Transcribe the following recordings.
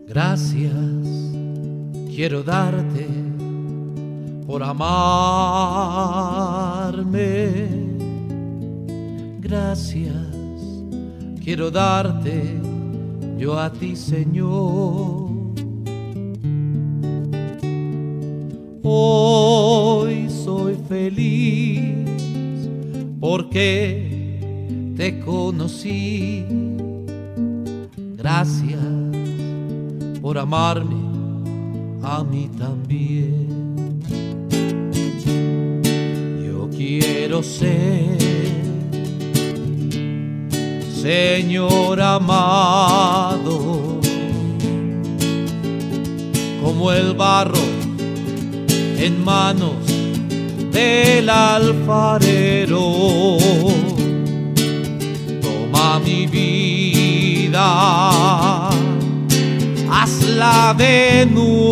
Gracias quiero darte por amarme. Gracias quiero darte yo a ti, Señor. Hoy soy feliz porque te conocí. Gracias por amarme a mí también. Yo quiero ser, Señor amado, como el barro en manos del alfarero. Toma mi vida, hazla de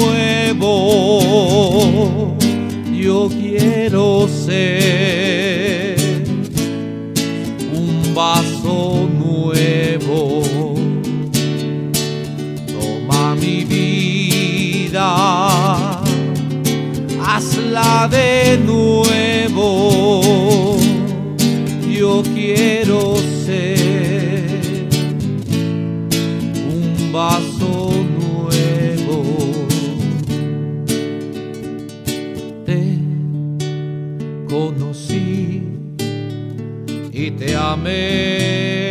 nuevo. Yo quiero ser un vaso nuevo. Toma mi vida, hazla de nuevo. Yo quiero ser un vaso nuevo. Te conocí y te amé.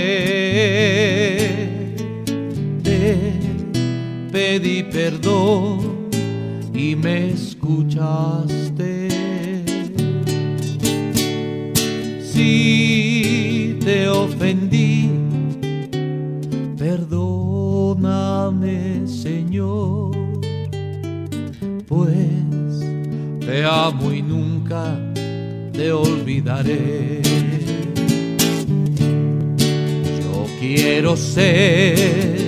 Te pedí perdón y me escuchaste. Si te ofendí, perdóname, Señor, pues te amo y nunca te olvidaré. Yo quiero ser,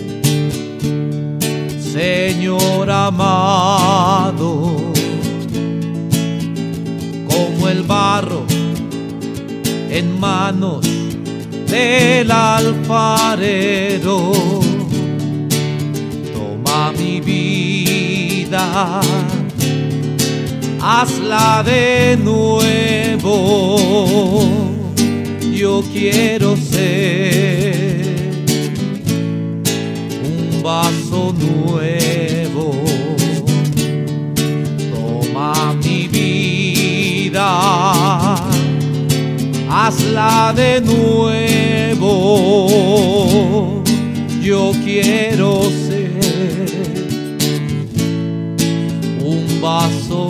Señor amado, como el barro en manos del alfarero. Toma mi vida, hazla de nuevo. Yo quiero ser un vaso nuevo. Toma mi vida, hazla de nuevo. Yo quiero ser un vaso